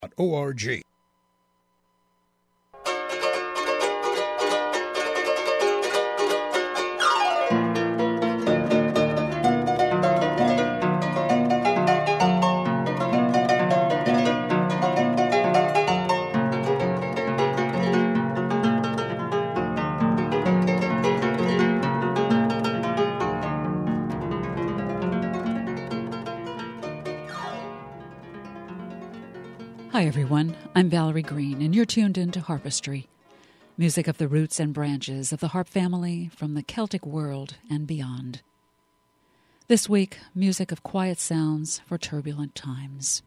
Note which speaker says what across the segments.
Speaker 1: org.
Speaker 2: Hi, everyone. I'm Valerie Green, and you're tuned into Harpistry, music of the roots and branches of the harp family from the Celtic world and beyond. This week, music of quiet sounds for turbulent times.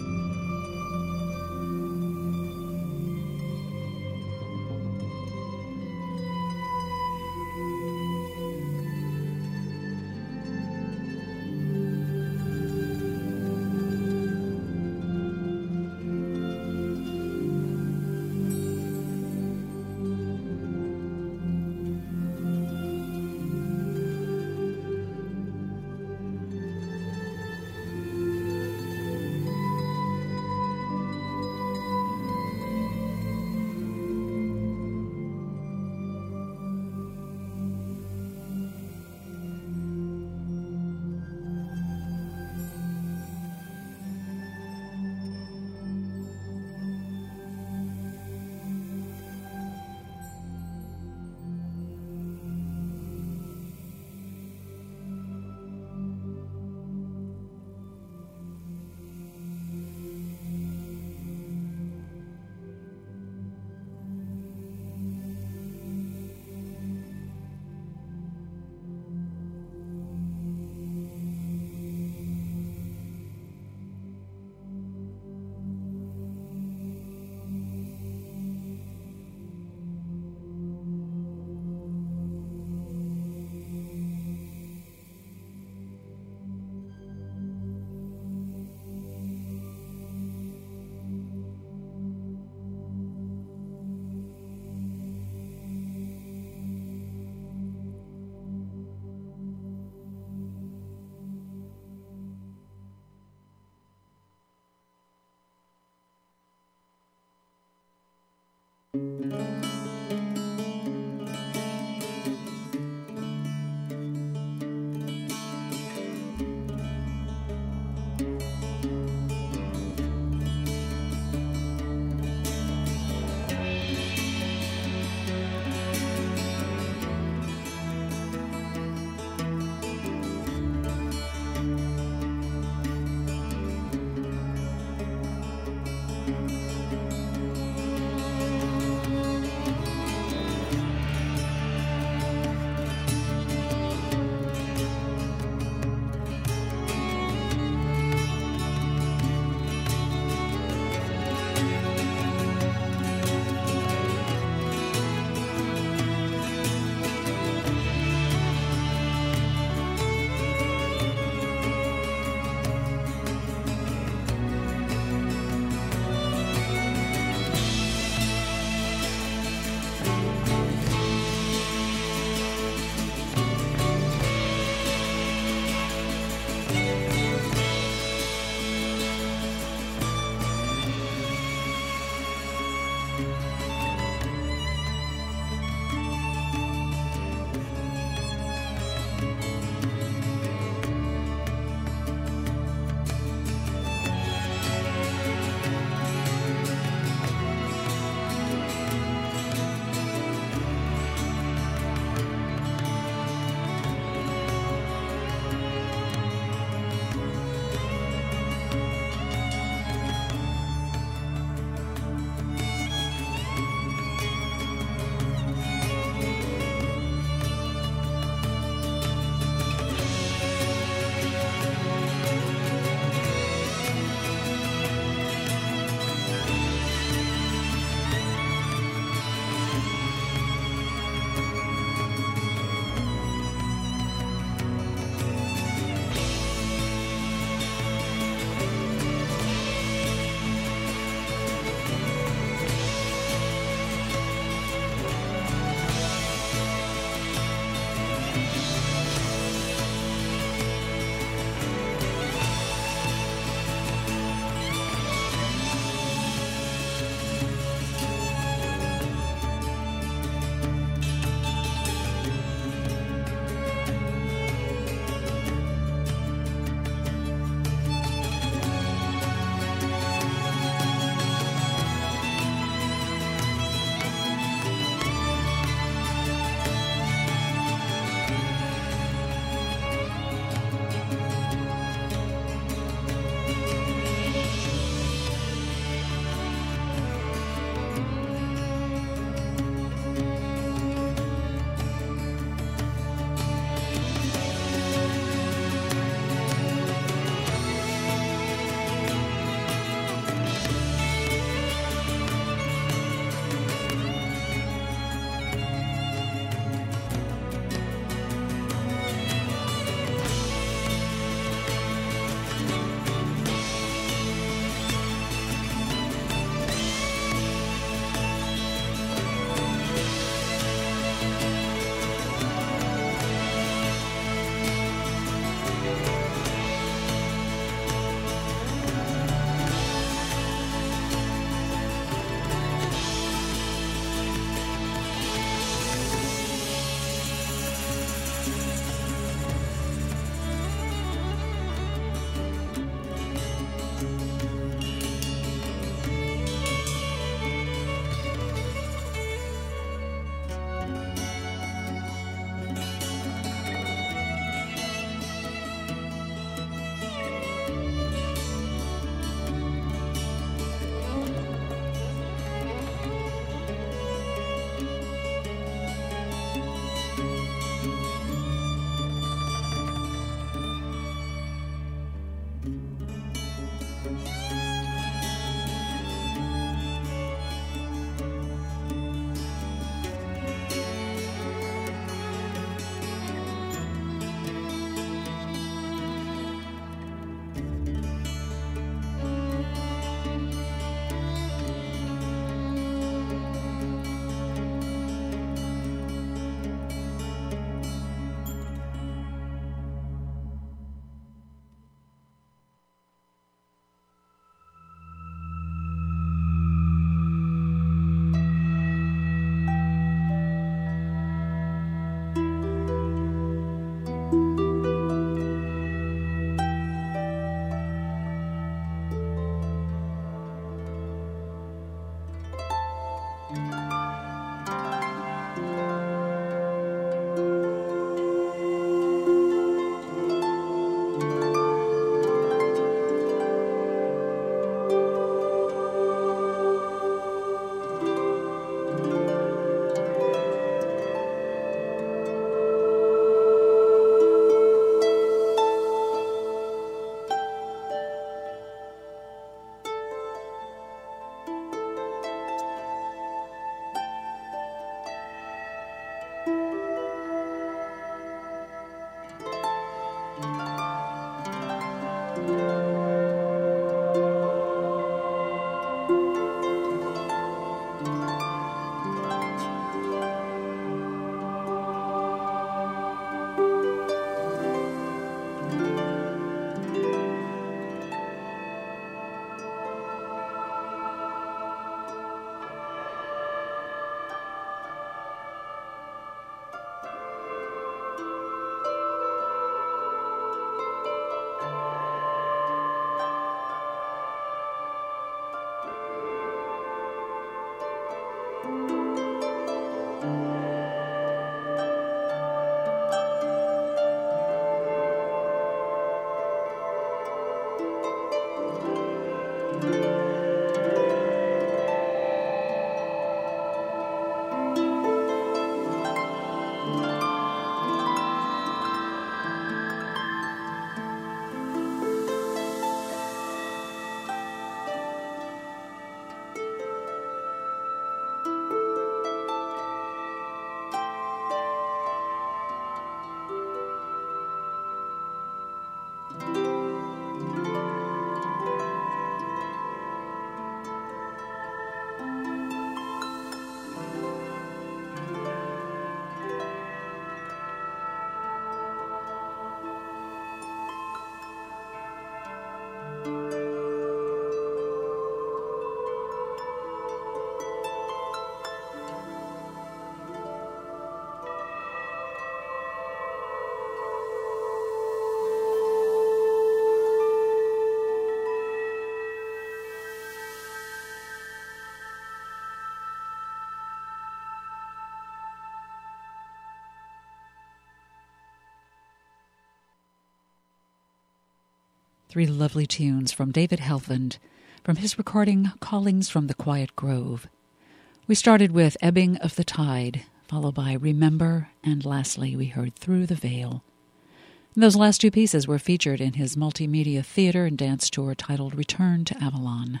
Speaker 2: Three lovely tunes from David Helfand from his recording Callings from the Quiet Grove. We started with Ebbing of the Tide, followed by Remember, and lastly we heard Through the Veil. And those last two pieces were featured in his multimedia theater and dance tour titled Return to Avalon.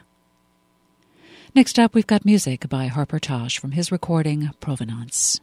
Speaker 2: Next up, we've got music by Harper Tosh from his recording Provenance.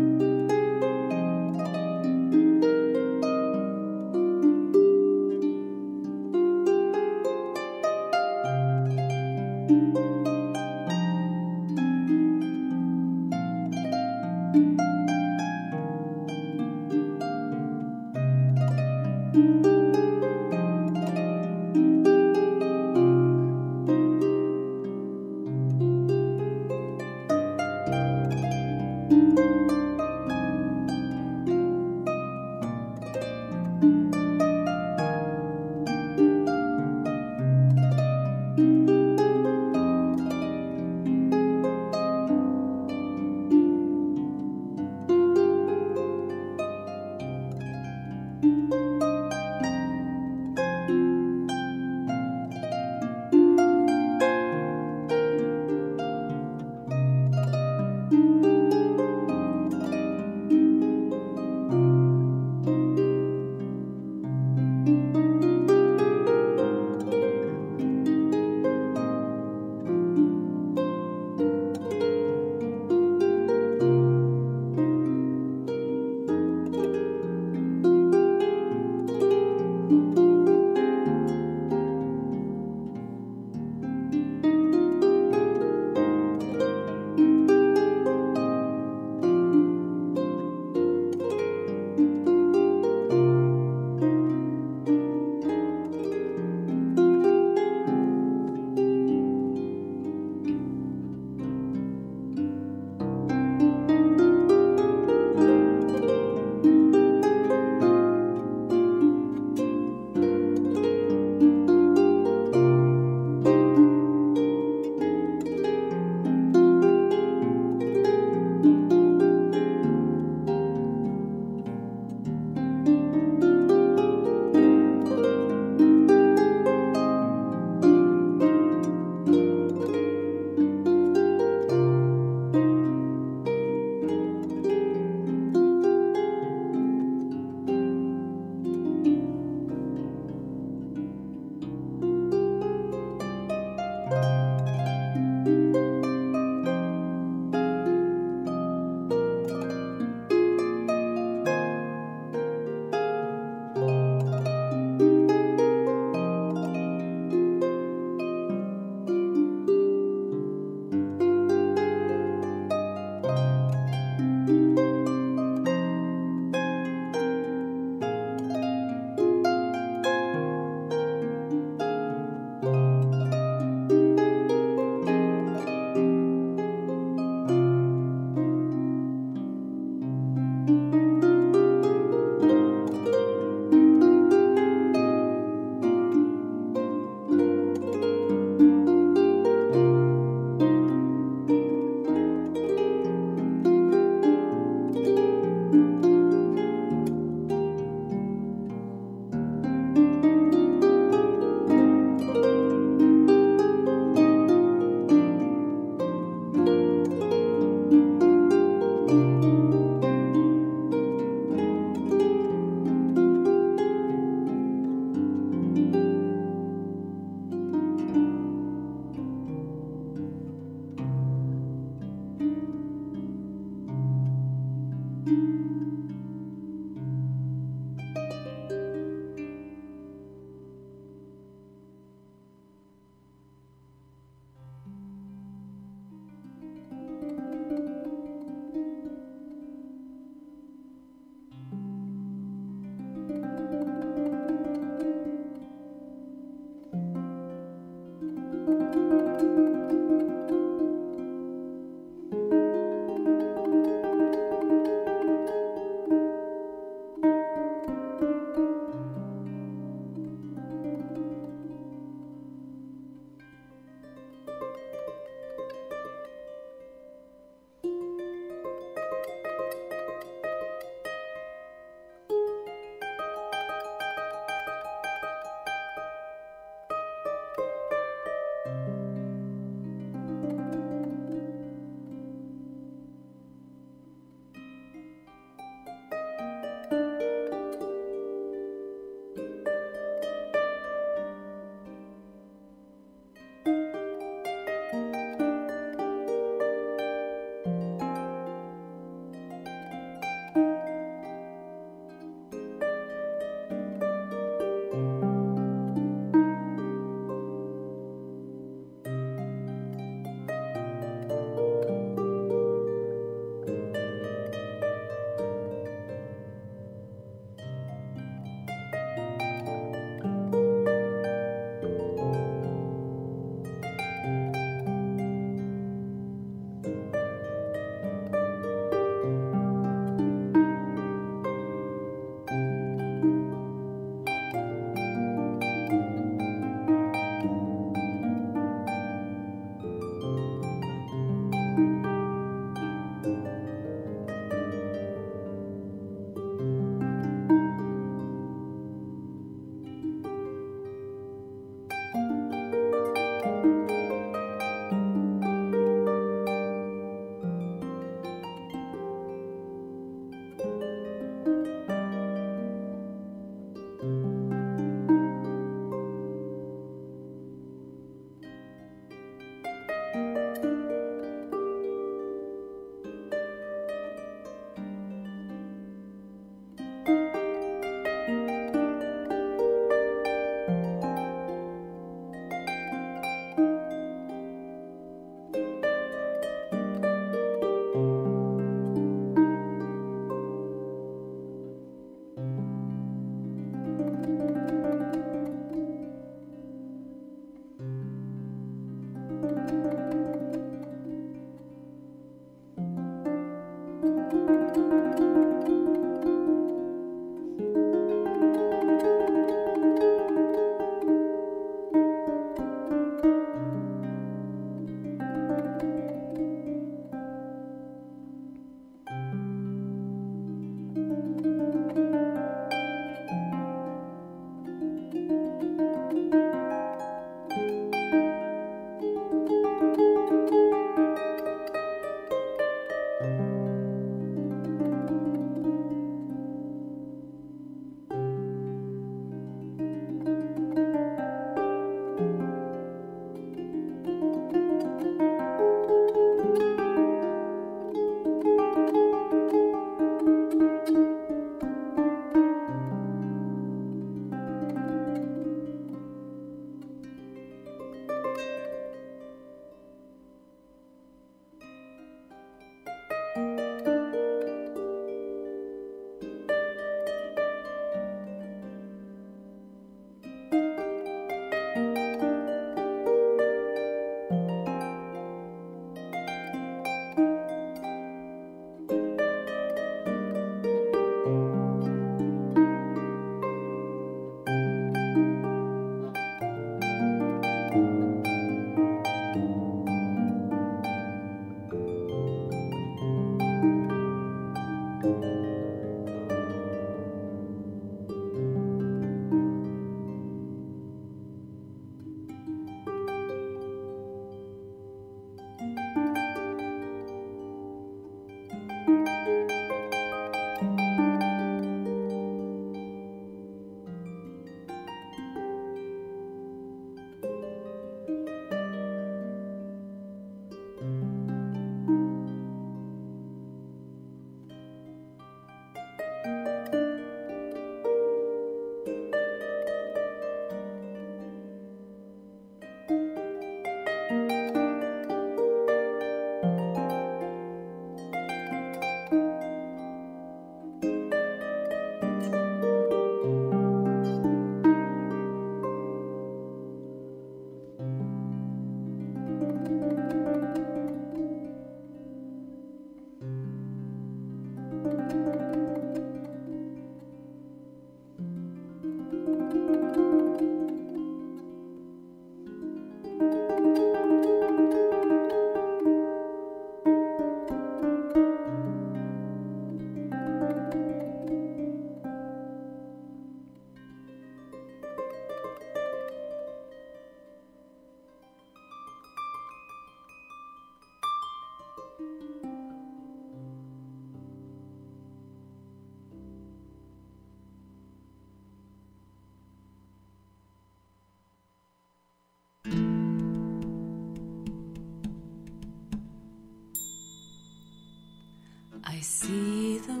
Speaker 1: I see the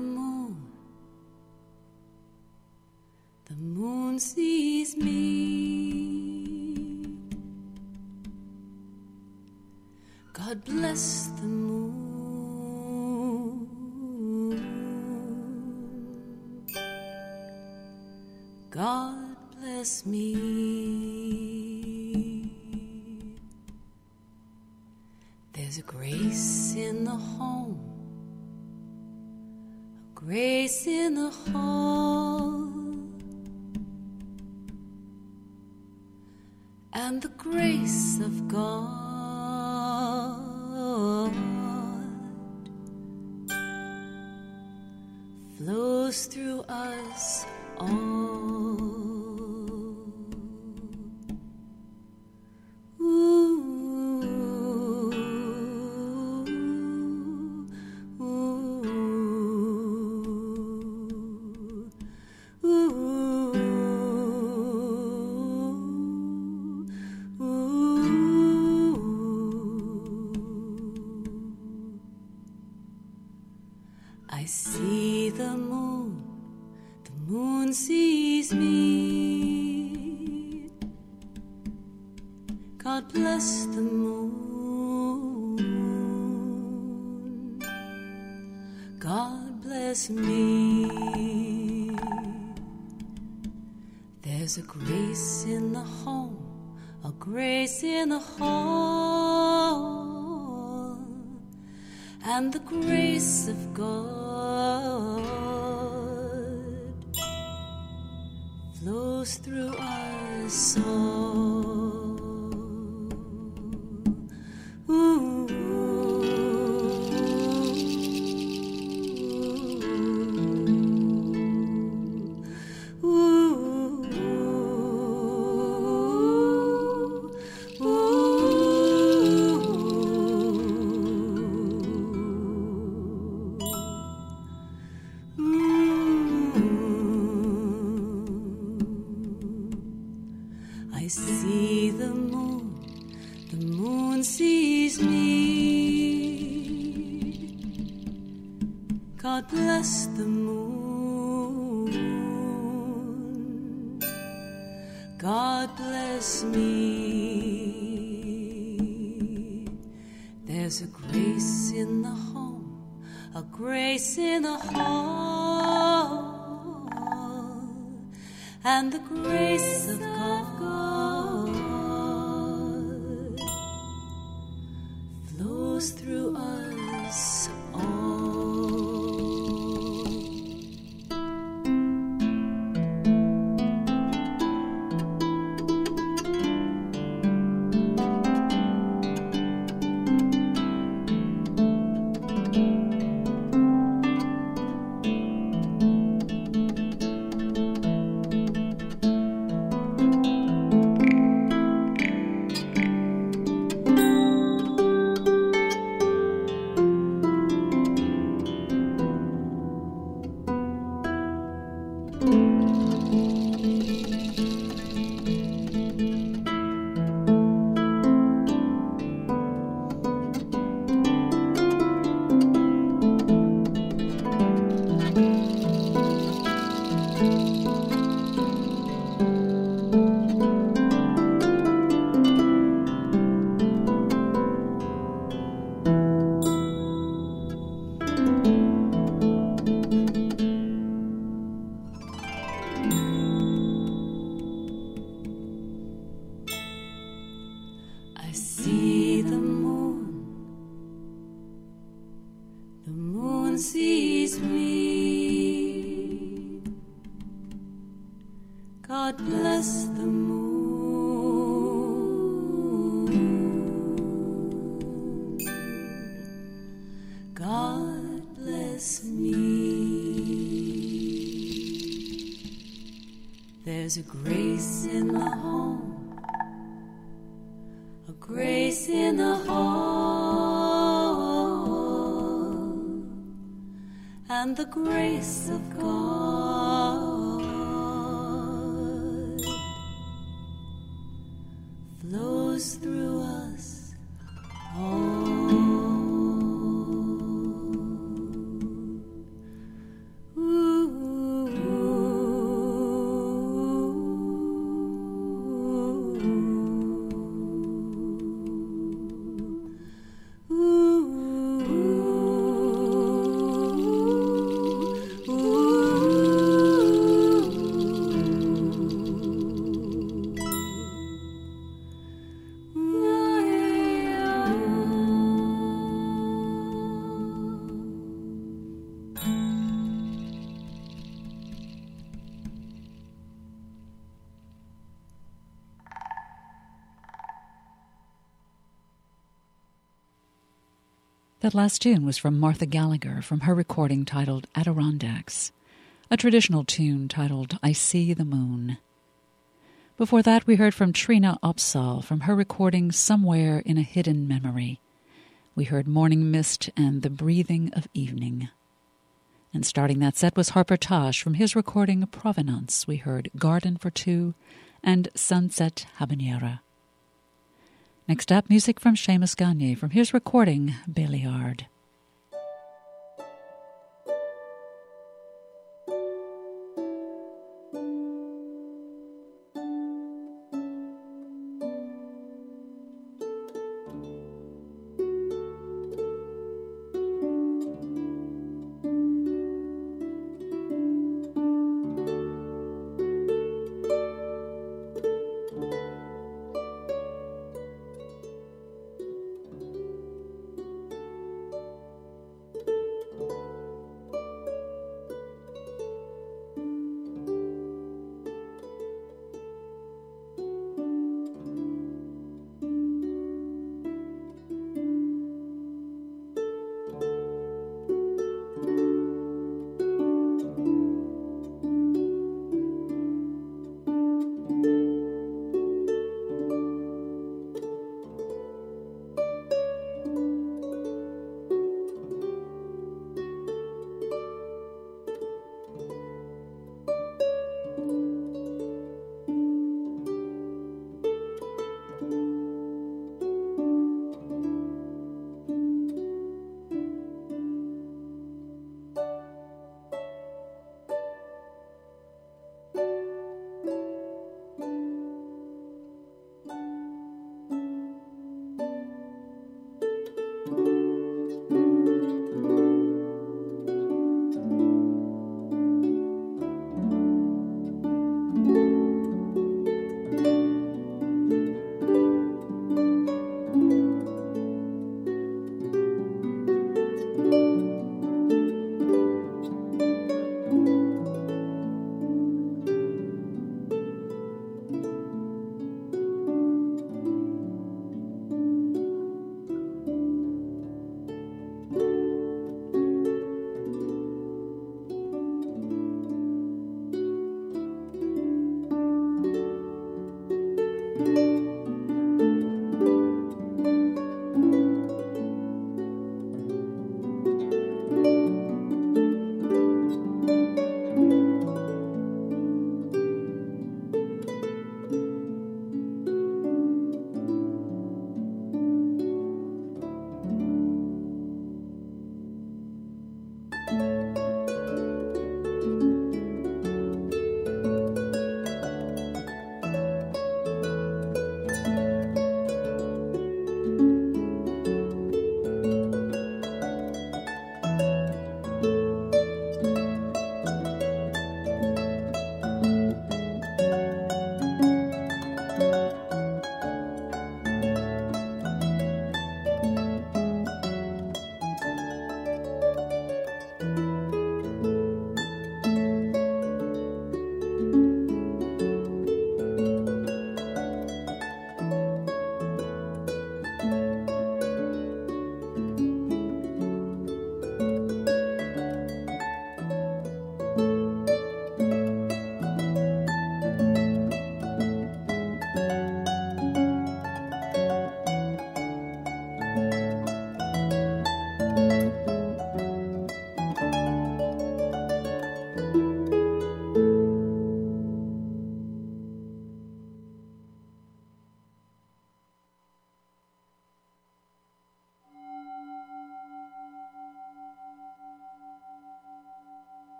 Speaker 1: moon sees me. God bless the moon. God bless me. There's a grace in the home, a grace in the hall, and the grace of God flows through us all. I see the moon sees me. God bless the moon. God bless me. There's a grace in the home, a grace in the hall, and the grace of God flows through us all. I see the moon sees me. God bless the moon. God bless me. There's a grace in the home, a grace in the hall, and the grace of God flows through us all. I see the moon sees me. God bless the moon. God bless me. There's a grace in the home, a grace in the hall, and the grace of God flows through us all.
Speaker 2: That last tune was from Martha Gallagher from her recording titled Adirondacks, a traditional tune titled I See the Moon. Before that, we heard from Trina Opsahl from her recording Somewhere in a Hidden Memory. We heard Morning Mist and The Breathing of Evening. And starting that set was Harper Tosh from his recording Provenance. We heard Garden for Two and Sunset Habanera. Next up, music from Seamus Gagne from his recording Béliard.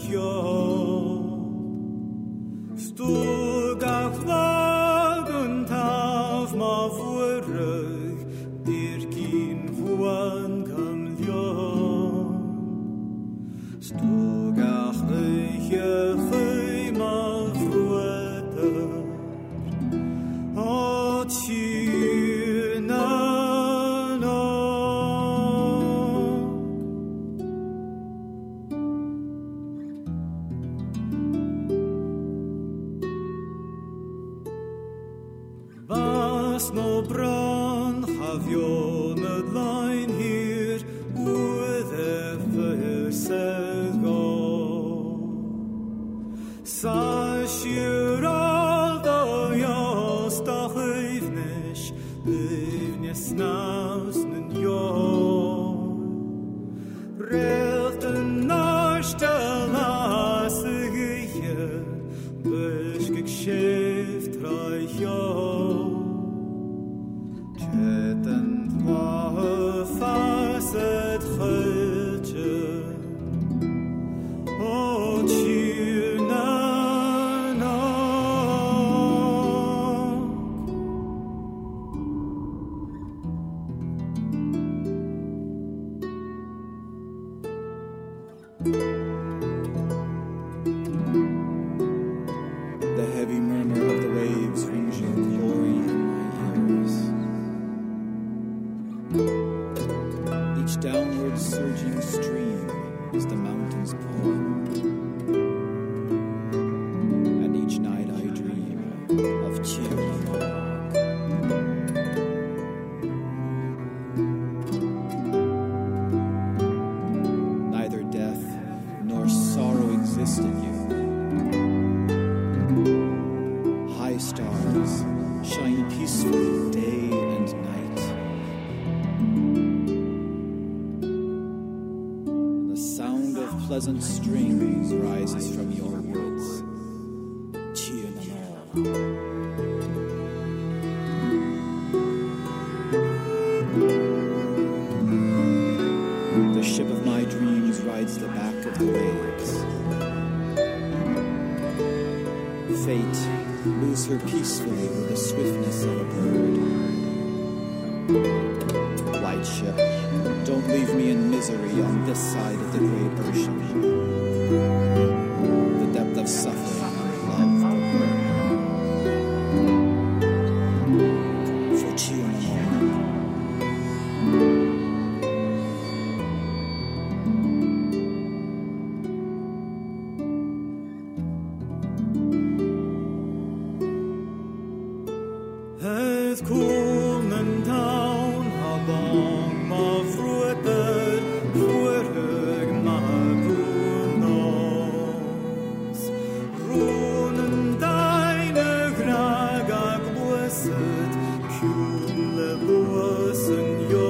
Speaker 3: Pleasant strings rises from your woods. The ship of my dreams rides the back of the waves. Fate moves her peacefully with the swiftness of a bird. White ship, don't leave me in misery on this side of the great ocean. The depth of suffering, love, for
Speaker 4: Het komen down along my fruiter, fruiter my brunos. Runen deine graga blessed, kule blessed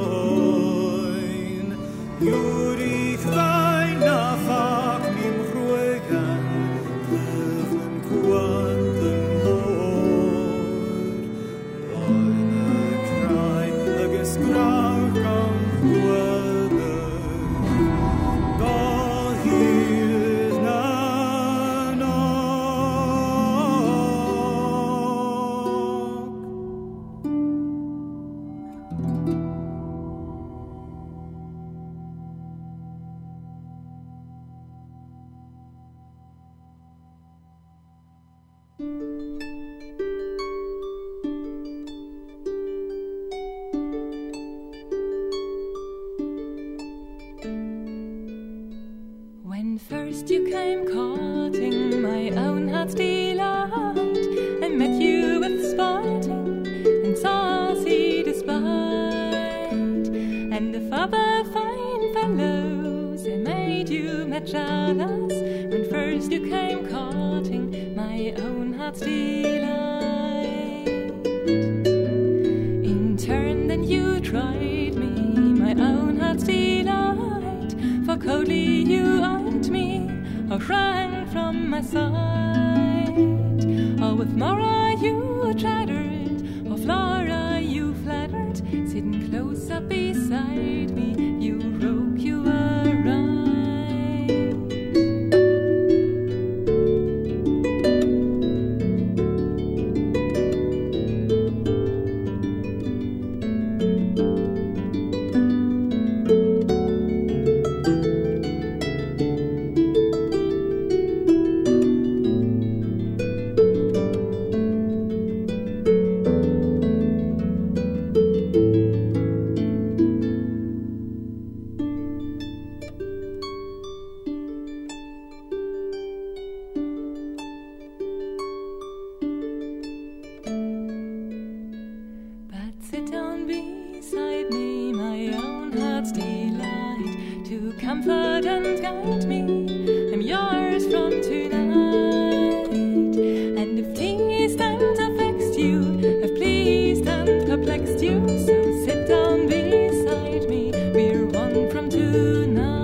Speaker 4: join. Jurich weina fak mim ruegan, leven quanten
Speaker 5: When first you came courting my own heart's delight, I met you with sporting and saucy despite, and if other fine fellows I made you mad jealous. When first you came courting my own heart's delight, in turn then you tried me, my own heart's delight, for coldly you eyed me, or shrank from my sight, or with Mara you chattered, or Flora you flattered, sitting close up beside me, you rogue, you were right. comfort and guide me. I'm yours from tonight. And if teased and affects you, have pleased and perplexed you, so sit down beside me. We're one from tonight.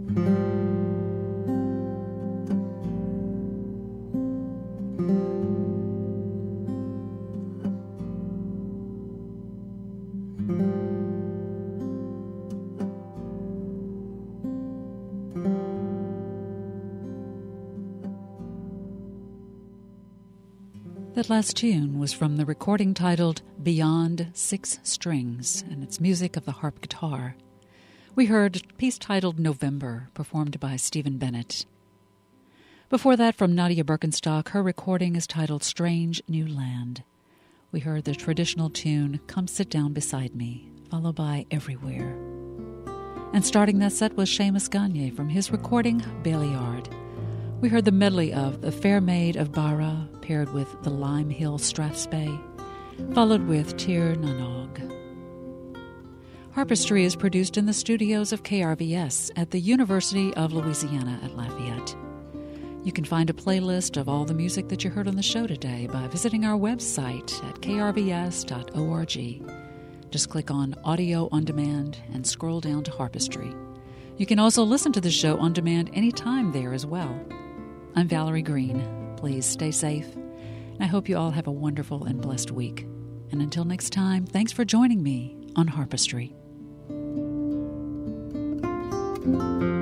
Speaker 2: That last tune was from the recording titled Beyond Six Strings, and it's music of the harp guitar. We heard a piece titled November, performed by Stephen Bennett. Before that, from Nadia Birkenstock, her recording is titled Strange New Land. We heard the traditional tune Come Sit Down Beside Me, followed by Everywhere. And starting that set was Seamus Gagne from his recording Baileyard. We heard the medley of The Fair Maid of Bara, paired with The Lime Hill Strathspey, followed with Tir na Nog. Harpistry is produced in the studios of KRVS at the University of Louisiana at Lafayette. You can find a playlist of all the music that you heard on the show today by visiting our website at krvs.org. Just click on Audio on Demand and scroll down to Harpistry. You can also listen to the show on demand anytime there as well. I'm Valerie Green. Please stay safe. I hope you all have a wonderful and blessed week. And until next time, thanks for joining me on Harpistry.